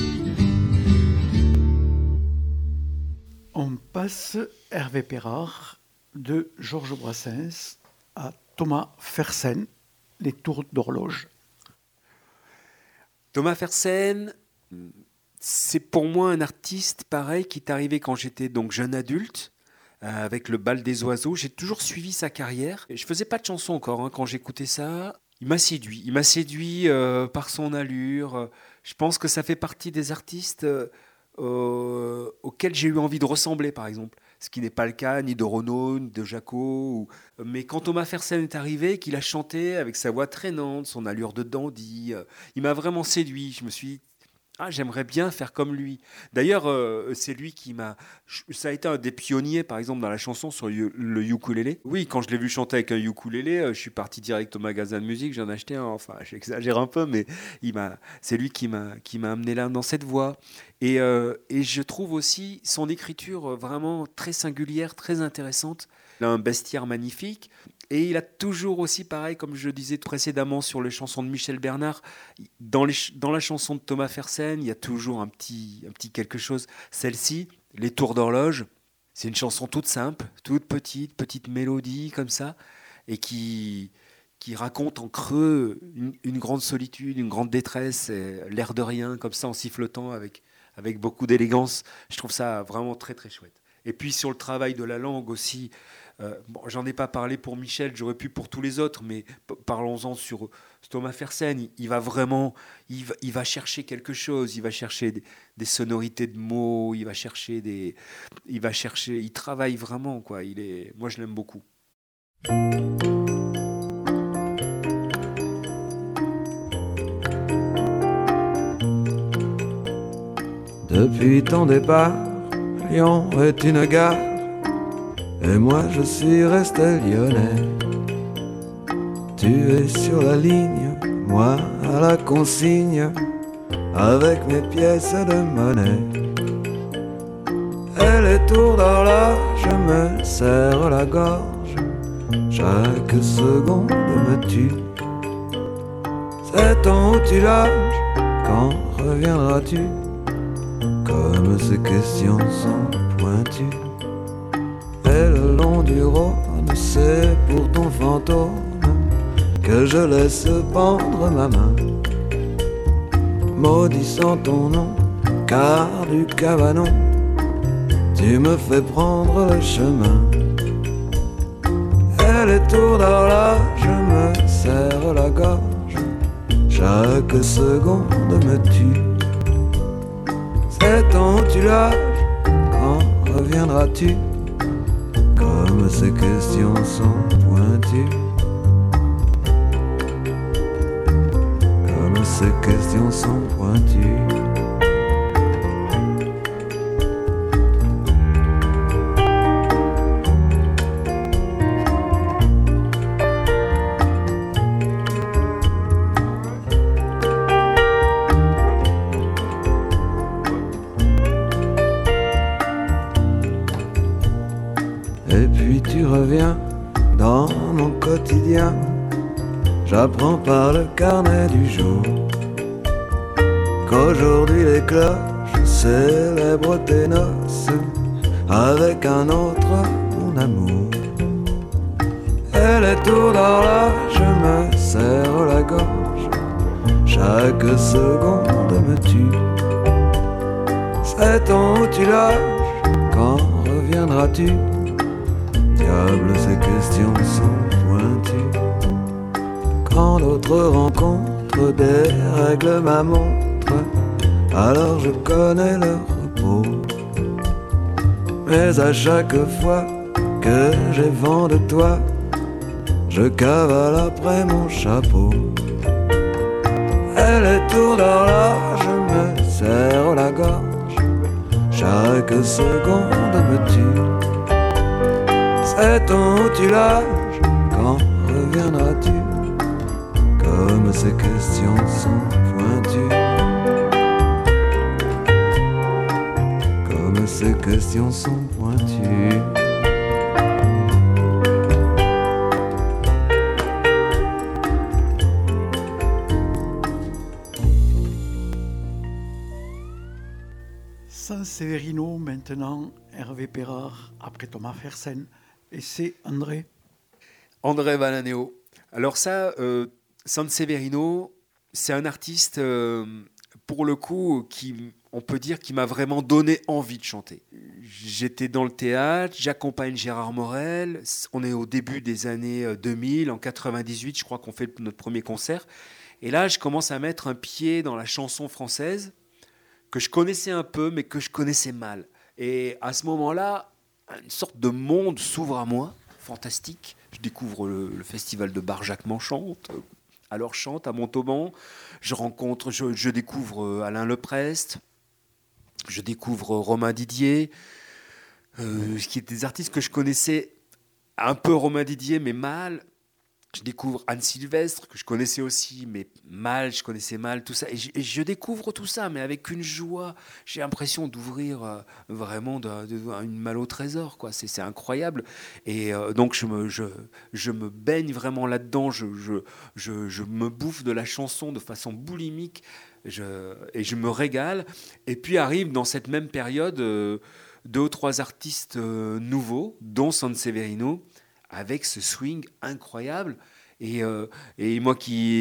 On passe Hervé Pérard de Georges Brassens à Thomas Fersen, Les Tours d'horloge. Thomas Fersen, c'est pour moi un artiste pareil qui est arrivé quand j'étais donc jeune adulte, avec le Bal des oiseaux. J'ai toujours suivi sa carrière. Je faisais pas de chansons encore quand j'écoutais ça. il m'a séduit. Il m'a séduit par son allure. Je pense que ça fait partie des artistes auxquels j'ai eu envie de ressembler, par exemple. Ce qui n'est pas le cas ni de Renaud, ni de Jaco. Mais quand Thomas Fersen est arrivé, qu'il a chanté avec sa voix traînante, son allure de dandy, il m'a vraiment séduit. Je me suis dit, ah, j'aimerais bien faire comme lui. D'ailleurs, c'est lui qui m'a... Ça a été un des pionniers, par exemple, dans la chanson sur le ukulélé. Oui, quand je l'ai vu chanter avec un ukulélé, je suis parti direct au magasin de musique, j'en ai acheté un. Enfin, j'exagère un peu, mais c'est lui qui m'a amené là dans cette voie. Et je trouve aussi son écriture vraiment très singulière, très intéressante. Il a un bestiaire magnifique. Et il a toujours aussi, pareil, comme je disais précédemment sur les chansons de Michel Bernard, dans la chanson de Thomas Fersen, il y a toujours un petit quelque chose. Celle-ci, Les Tours d'horloge, c'est une chanson toute simple, toute petite mélodie comme ça, et qui raconte en creux une grande solitude, une grande détresse, l'air de rien, comme ça, en sifflotant avec beaucoup d'élégance. Je trouve ça vraiment très, très chouette. Et puis sur le travail de la langue aussi, bon, j'en ai pas parlé pour Michel, j'aurais pu pour tous les autres, mais parlons-en sur Thomas Fersen. Il va vraiment, il va chercher quelque chose, il va chercher des sonorités de mots, il travaille vraiment, quoi. Moi je l'aime beaucoup. Depuis ton départ, Lyon est une gare, et moi je suis resté lyonnais. Tu es sur la ligne, moi à la consigne, avec mes pièces de monnaie. Et les tours d'horloge me serrent la gorge, chaque seconde me tue. C'est ton où tu loges, quand reviendras-tu? Comme ces questions sont pointues. Et le long du Rhône, c'est pour ton fantôme que je laisse pendre ma main, maudissant ton nom, car du cabanon tu me fais prendre le chemin. Et les tours d'horloge me serrent la gorge, chaque seconde me tue. C'est ton où tu loges, quand reviendras-tu? Comme ces questions sont pointues, comme ces questions sont pointues. Dans mon quotidien, j'apprends par le carnet du jour qu'aujourd'hui les cloches célèbrent tes noces avec un autre, mon amour. Et les tours d'horloge me serrent la gorge, chaque seconde me tue. C'est ton où tu loges, quand reviendras-tu? Diable, ces questions sont pointues. Quand l'autre rencontre dérègle ma montre, alors je connais le repos. Mais à chaque fois que j'ai vent de toi, je cavale après mon chapeau. Et les tours d'horloge me serrent la gorge, chaque seconde me tue. C'est ton où tu loges, quand reviendras-tu? Comme ces questions sont pointues, comme ces questions sont pointues. Sanseverino maintenant, Hervé Perard après Thomas Fersen. Et c'est André Valaneo. Alors ça, Sanseverino, c'est un artiste pour le coup, on peut dire qu'il m'a vraiment donné envie de chanter. J'étais dans le théâtre, j'accompagne Gérard Morel, on est au début des années 2000, en 98, je crois qu'on fait notre premier concert. Et là, je commence à mettre un pied dans la chanson française, que je connaissais un peu, mais que je connaissais mal. Et à ce moment-là, une sorte de monde s'ouvre à moi, fantastique. Je découvre le festival de Barjac-M'en chante, alors chante à Montauban. Je découvre Alain Leprest, je découvre Romain Didier, qui étaient des artistes que je connaissais un peu, Romain Didier, mais mal. Je découvre Anne Sylvestre, que je connaissais aussi, mais mal, je connaissais mal tout ça. Et je découvre tout ça, mais avec une joie. J'ai l'impression d'ouvrir vraiment une malle au trésor, quoi. C'est incroyable. Et donc, je me baigne vraiment là-dedans. Je me bouffe de la chanson de façon boulimique. Et je me régale. Et puis arrive dans cette même période 2 ou 3 artistes nouveaux, dont Sanseverino, avec ce swing incroyable. Et moi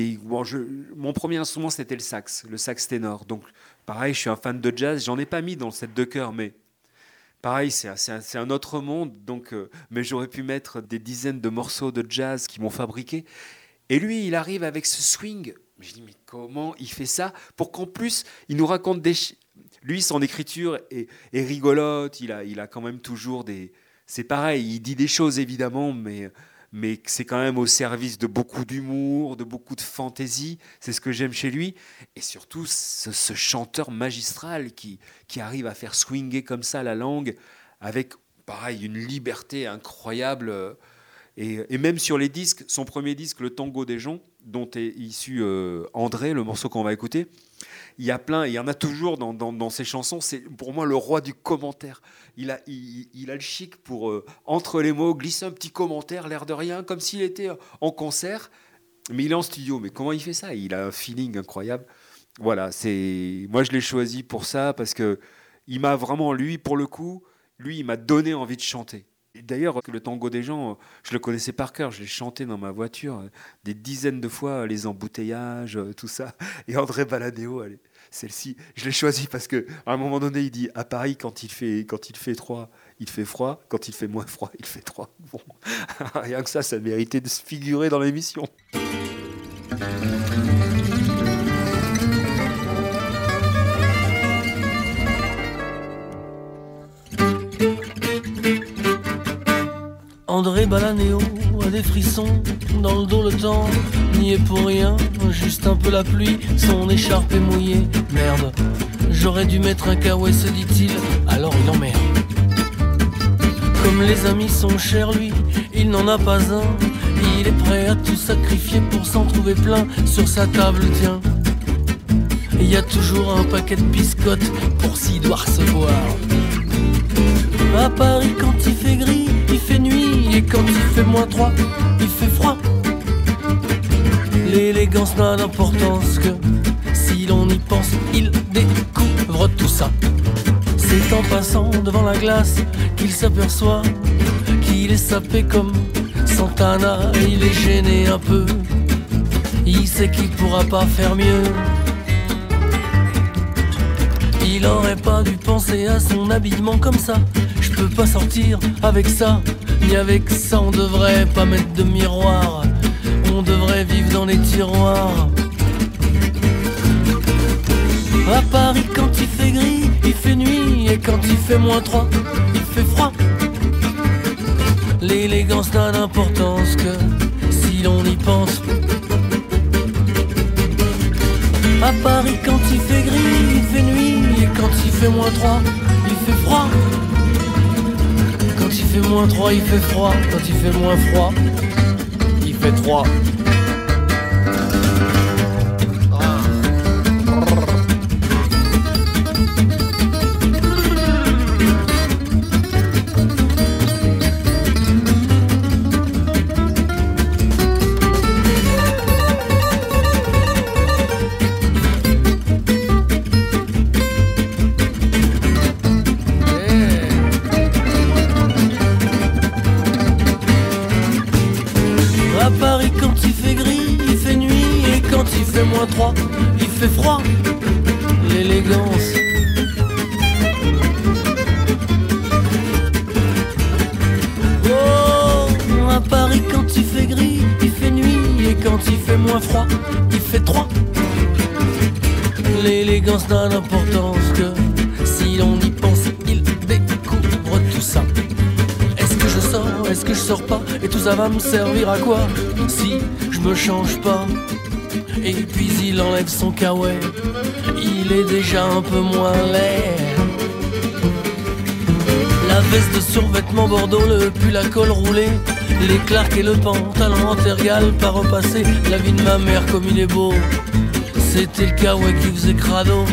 mon premier instrument, c'était le sax ténor. Donc pareil, je suis un fan de jazz, j'en ai pas mis dans le set de chœur, mais pareil, c'est un autre monde. Donc, mais j'aurais pu mettre des dizaines de morceaux de jazz qui m'ont fabriqué. Et lui, il arrive avec ce swing. Je dis, mais comment il fait ça pour qu'en plus, il nous raconte lui, son écriture est rigolote, il a quand même toujours des... C'est pareil, il dit des choses évidemment, mais c'est quand même au service de beaucoup d'humour, de beaucoup de fantaisie. C'est ce que j'aime chez lui. Et surtout, ce chanteur magistral qui arrive à faire swinger comme ça la langue, avec, pareil, une liberté incroyable. Et même sur les disques, son premier disque, Le Tango des gens, dont est issu André, le morceau qu'on va écouter, il y en a toujours dans ses chansons. C'est pour moi le roi du commentaire. Il a le chic pour, entre les mots, glisser un petit commentaire, l'air de rien, comme s'il était en concert. Mais il est en studio. Mais comment il fait ça ? Il a un feeling incroyable. Voilà, moi je l'ai choisi pour ça, parce que il m'a vraiment, pour le coup, il m'a donné envie de chanter. Et d'ailleurs, Le Tango des gens, je le connaissais par cœur, je l'ai chanté dans ma voiture des dizaines de fois, les embouteillages, tout ça. Et André Baladeo, celle-ci, je l'ai choisie parce qu'à un moment donné, il dit à Paris, quand il fait froid, il fait froid, quand il fait moins froid, il fait froid. Bon, rien que ça méritait de se figurer dans l'émission. André Baladeo a des frissons dans le dos, le temps n'y est pour rien, juste un peu la pluie, son écharpe est mouillée. Merde, j'aurais dû mettre un kawaii, se dit-il, alors il emmerde. Comme les amis sont chers, lui, il n'en a pas un. Il est prêt à tout sacrifier pour s'en trouver plein sur sa table, tiens. Il y a toujours un paquet de biscottes pour s'y doit recevoir. À Paris, quand il fait gris, il fait nuit, et quand il fait -3, il fait froid. L'élégance n'a d'importance que si l'on y pense, il découvre tout ça. C'est en passant devant la glace qu'il s'aperçoit qu'il est sapé comme Santana. Il est gêné un peu, il sait qu'il pourra pas faire mieux. Il aurait pas dû penser à son habillement comme ça. Je peux pas sortir avec ça, ni avec ça. On devrait pas mettre de miroir, on devrait vivre dans les tiroirs. À Paris, quand il fait gris, il fait nuit, et quand il fait -3, il fait froid. L'élégance n'a d'importance que si l'on y pense. À Paris, quand il fait gris, il fait nuit, et quand il fait -3, il fait froid. Quand il fait -3, il fait froid. Quand il fait moins froid, il fait 3. -3, il fait froid. l'élégance. Oh, à Paris quand il fait gris, il fait nuit, et quand il fait moins froid, il fait 3. L'élégance n'a d'importance que si l'on y pense, il découvre tout ça. Est-ce que je sors, est-ce que je sors pas, et tout ça va me servir à quoi si je me change pas? Et puis il enlève son kawaii, il est déjà un peu moins laid. La veste de survêtement bordeaux, le pull à col roulé, les Clark et le pantalon en tergal pas repassé. La vie de ma mère comme il est beau, c'était le kawaii qui faisait crado.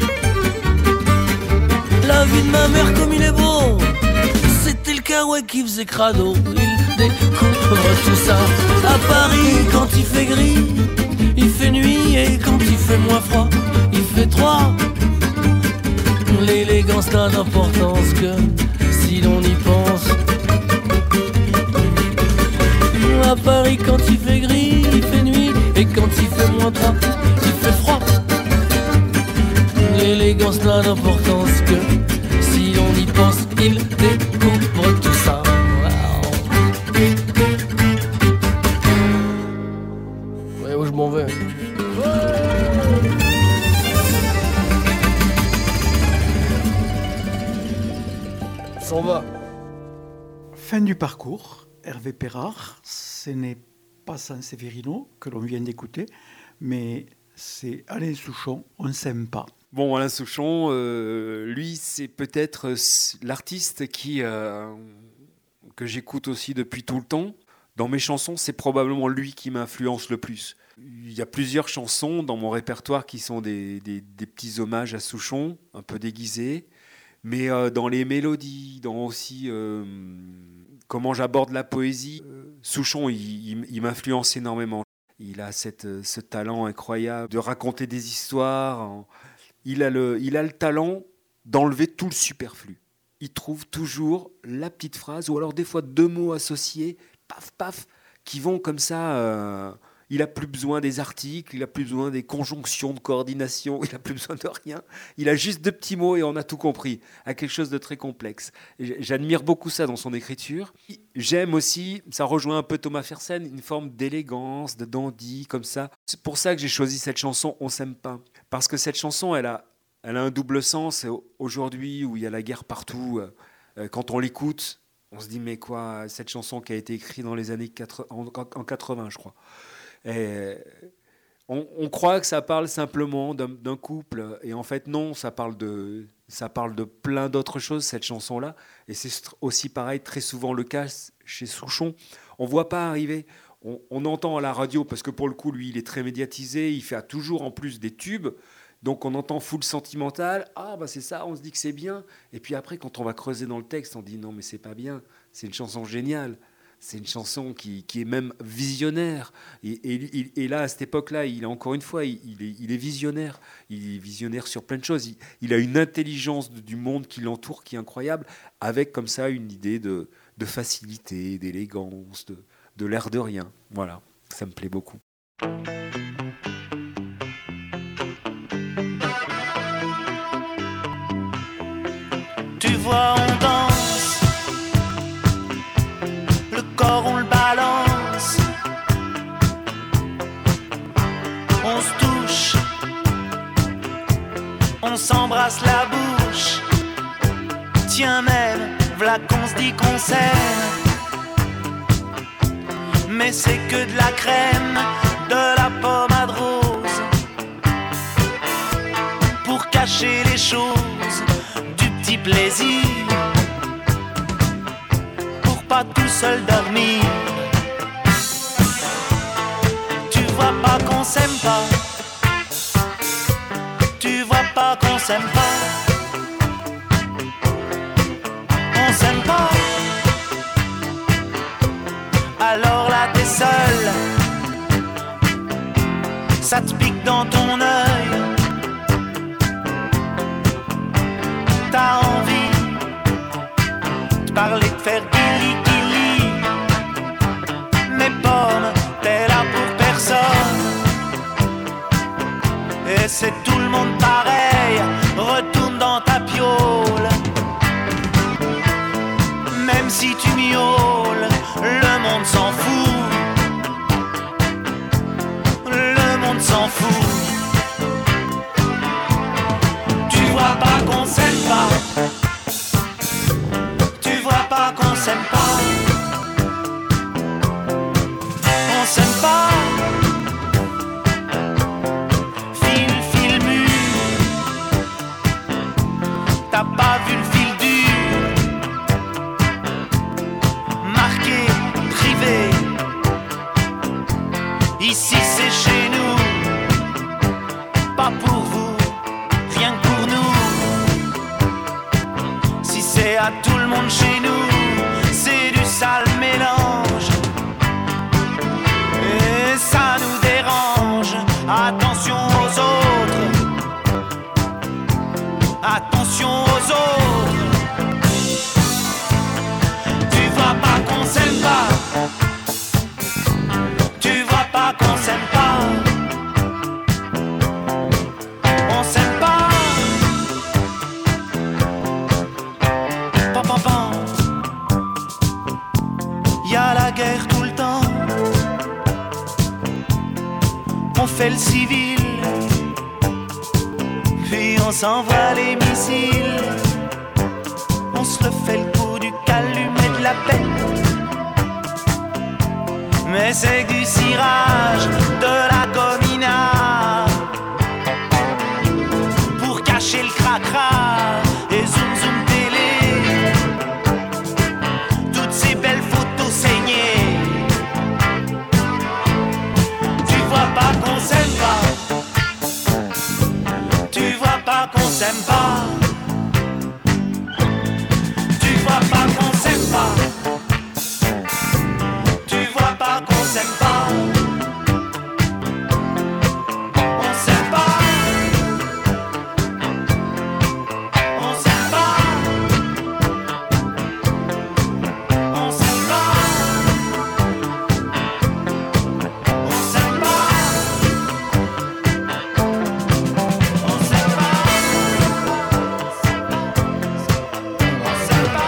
La vie de ma mère comme il est beau, c'était le kawaii qui faisait crado. Il découvre tout ça. À Paris quand il fait gris, il fait nuit, et quand il fait moins froid, il fait 3. L'élégance n'a d'importance que si l'on y pense. À Paris quand il fait gris, il fait nuit, et quand il fait moins 3, il fait froid. L'élégance n'a d'importance que si l'on y pense. Il découvre tout ça. Ouais, où je m'en vais? S'en va. Fin du parcours, Hervé Perrard. Ce n'est pas Sanseverino que l'on vient d'écouter, mais c'est Alain Souchon, On s'aime pas. Bon, Alain Souchon, lui, c'est peut-être l'artiste que j'écoute aussi depuis tout le temps. Dans mes chansons, c'est probablement lui qui m'influence le plus. Il y a plusieurs chansons dans mon répertoire qui sont des petits hommages à Souchon, un peu déguisés. Mais dans les mélodies, dans aussi comment j'aborde la poésie, Souchon, il m'influence énormément. Il a ce talent incroyable de raconter des histoires. Il a le talent d'enlever tout le superflu. Il trouve toujours la petite phrase, ou alors des fois 2 mots associés, paf, paf, qui vont comme ça. Il n'a plus besoin des articles, il n'a plus besoin des conjonctions de coordination, il n'a plus besoin de rien. Il a juste 2 petits mots et on a tout compris, à quelque chose de très complexe. J'admire beaucoup ça dans son écriture. J'aime aussi, ça rejoint un peu Thomas Fersen, une forme d'élégance, de dandy, comme ça. C'est pour ça que j'ai choisi cette chanson « On s'aime pas ». Parce que cette chanson, elle a un double sens. Aujourd'hui, où il y a la guerre partout, quand on l'écoute, on se dit « mais quoi, cette chanson qui a été écrite dans les années 80, je crois ». Et on croit que ça parle simplement d'un couple, et en fait non, ça parle de plein d'autres choses, cette chanson-là. Et c'est aussi pareil, très souvent le cas chez Souchon. On ne voit pas arriver, on entend à la radio, parce que pour le coup, lui, il est très médiatisé, il fait toujours en plus des tubes, donc on entend full sentimental, ah bah c'est ça, on se dit que c'est bien, et puis après, quand on va creuser dans le texte, on dit non mais c'est pas bien, c'est une chanson géniale. C'est une chanson qui est même visionnaire. Et là, à cette époque-là, il est visionnaire. Il est visionnaire sur plein de choses. Il a une intelligence du monde qui l'entoure qui est incroyable, avec comme ça une idée de facilité, d'élégance, de l'air de rien. Voilà, ça me plaît beaucoup. Tu vois, on danse. Corps on le balance, on se touche, on s'embrasse la bouche. Tiens même, v'là qu'on se dit qu'on s'aime, mais c'est que de la crème, de la pommade rose, pour cacher les choses, du petit plaisir. Pas tout seul dormir. Tu vois pas qu'on s'aime pas. Tu vois pas qu'on s'aime pas. On s'aime pas. Alors là t'es seul. Ça te pique dans ton œil. T'as envie de parler, de faire guili. Mes pommes, t'es là pour personne. Et c'est tout le monde pareil, retourne dans ta piole. Même si tu miaules, le monde s'en fout. Le monde s'en fout. Tu vois pas qu'on s'aime pas. Tu vois pas qu'on s'aime pas. On s'aime pas. Fil mu. T'as pas vu le fil dur. Marqué, privé. Ici c'est chez nous. Pas pour vous, rien que pour nous. Si c'est à tout le monde chez nous, c'est du sale mélange. Et ça nous dérange. Attention aux autres. Attention aux autres. Tu vois pas qu'on s'aime pas. Tu vois pas qu'on s'aime pas. On s'aime pas. Pam pam pam. Y a la guerre tout le temps. On fait le civil. Puis on s'envoie les missiles. On se refait le coup du calumet de la paix. Mais c'est du cirage, de la gomina. Pour cacher le cracra et zoom zoom télé. Toutes ces belles photos saignées. Tu vois pas qu'on s'aime pas. Tu vois pas qu'on s'aime pas. Tu vois pas qu'on s'aime pas. Tu vois pas qu'on s'aime pas. On s'aime pas. On s'aime pas. On s'aime pas. On s'aime pas. On s'aime pas. On s'aime pas.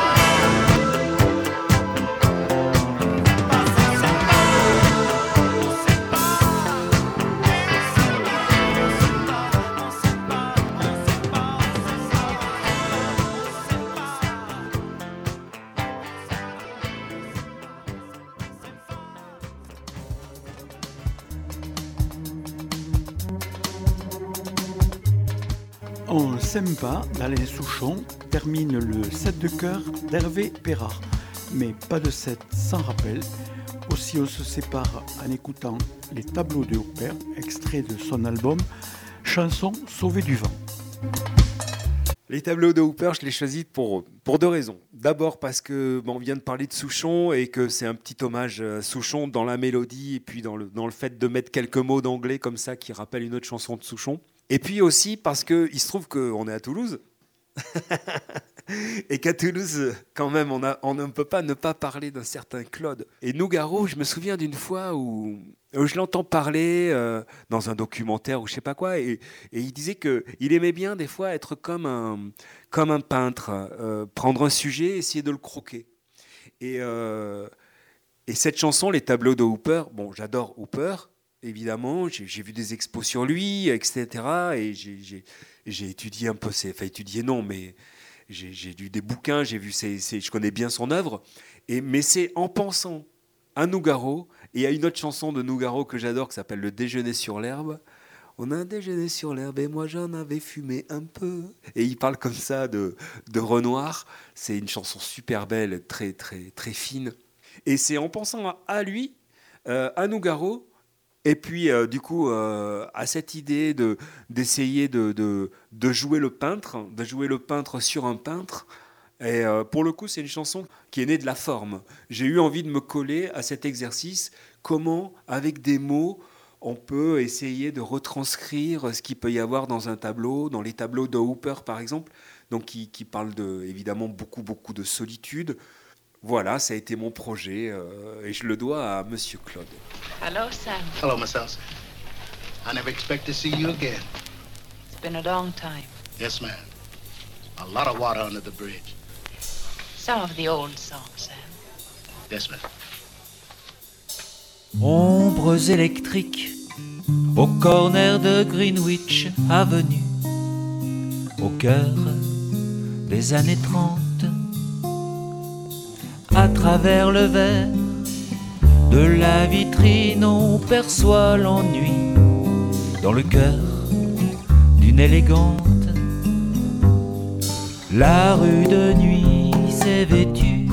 On s'aime pas d'Alain Souchon termine le 7 de cœur d'Hervé Perard. Mais pas de 7 sans rappel. Aussi on se sépare en écoutant les tableaux de Hooper, extrait de son album Chanson sauvée du vent. Les tableaux de Hooper, je les choisis pour deux raisons. D'abord parce que on vient de parler de Souchon et que c'est un petit hommage à Souchon dans la mélodie et puis dans le fait de mettre quelques mots d'anglais comme ça qui rappellent une autre chanson de Souchon. Et puis aussi parce qu'il se trouve qu'on est à Toulouse. Et qu'à Toulouse, quand même, on ne peut pas ne pas parler d'un certain Claude. Et Nougaro, je me souviens d'une fois où je l'entends parler dans un documentaire ou je sais pas quoi, et il disait qu'il aimait bien des fois être comme un peintre, prendre un sujet, essayer de le croquer. Et cette chanson, les tableaux de Hooper, bon, j'adore Hooper, évidemment, j'ai vu des expos sur lui, etc. Et j'ai étudié un peu, étudié non, mais j'ai lu des bouquins, je connais bien son œuvre. Mais c'est en pensant à Nougaro, et il y a une autre chanson de Nougaro que j'adore qui s'appelle Le déjeuner sur l'herbe. On a un déjeuner sur l'herbe et moi j'en avais fumé un peu. Et il parle comme ça de Renoir. C'est une chanson super belle, très, très, très fine. Et c'est en pensant à lui, à Nougaro, et puis, du coup, à cette idée d'essayer de jouer le peintre sur un peintre. Et pour le coup, c'est une chanson qui est née de la forme. J'ai eu envie de me coller à cet exercice. Comment, avec des mots, on peut essayer de retranscrire ce qu'il peut y avoir dans un tableau, dans les tableaux de Hooper, par exemple, donc qui parlent évidemment beaucoup, beaucoup de solitude. Voilà, ça a été mon projet et je le dois à Monsieur Claude. Hello, Sam. Hello, Miss Elsa. I never expect to see you again. been a long time. Yes, ma'am. A lot of water under the bridge. Some of the old songs, Sam. Yes, ma'am. Ombres électriques au corner de Greenwich Avenue, au cœur des années 30, à travers le verre de la vitrine, on perçoit l'ennui dans le cœur d'une élégante. La rue de nuit s'est vêtue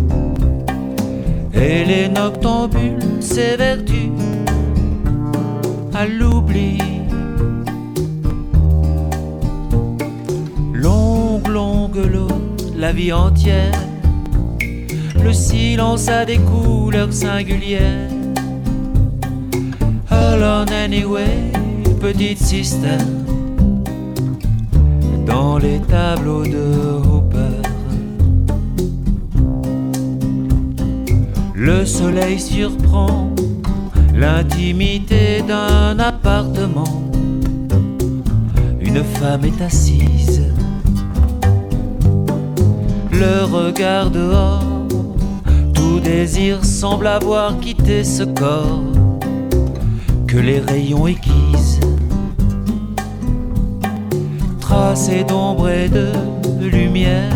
et les noctambules s'évertuent à l'oubli. Longue, longue l'eau, la vie entière, le silence a des couleurs singulières. Alone anyway, petite sister, dans les tableaux de Hooper. Le soleil surprend l'intimité d'un appartement. Une femme est assise, le regard dehors, tout désir semble avoir quitté ce corps que les rayons aiguisent. Tracés d'ombre et de lumière,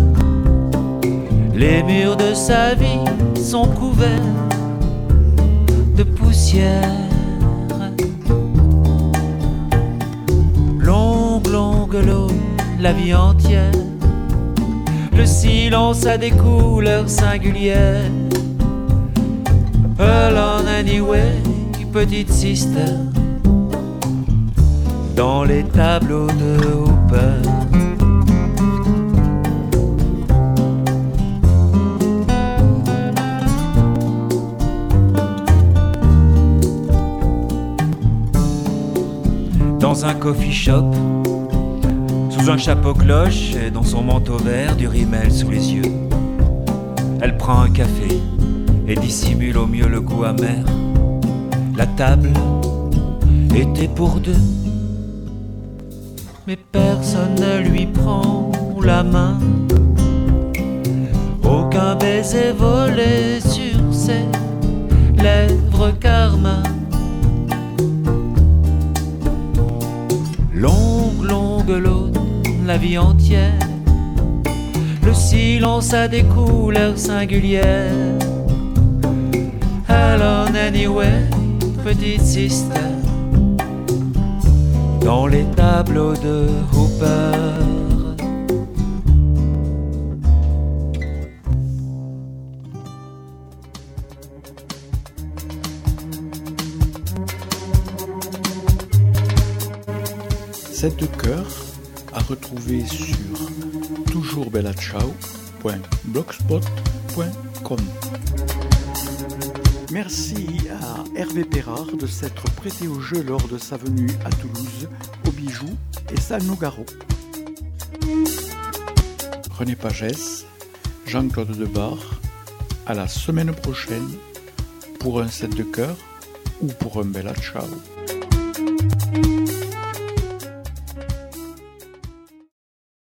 les murs de sa vie sont couverts de poussière. Longue, longue l'eau, la vie entière, le silence a des couleurs singulières. Alone anyway, petite sister, dans les tableaux de Hooper. Dans un coffee shop, sous un chapeau cloche et dans son manteau vert, du rimel sous les yeux, elle prend un café et dissimule au mieux le goût amer. La table était pour deux, mais personne ne lui prend la main. Aucun baiser volé sur ses lèvres carmin. Longue, longue l'aune, la vie entière, le silence a des couleurs singulières. Alone anyway, petite sister, dans les tableaux de Hooper. Cette chœur à retrouver sur toujourbellaciao.blogspot.com. Merci à Hervé Perrard de s'être prêté au jeu lors de sa venue à Toulouse, au Bijou et Salle Nougaro. René Pagès, Jean-Claude Debar, à la semaine prochaine pour un set de chœur ou pour un Bella Ciao.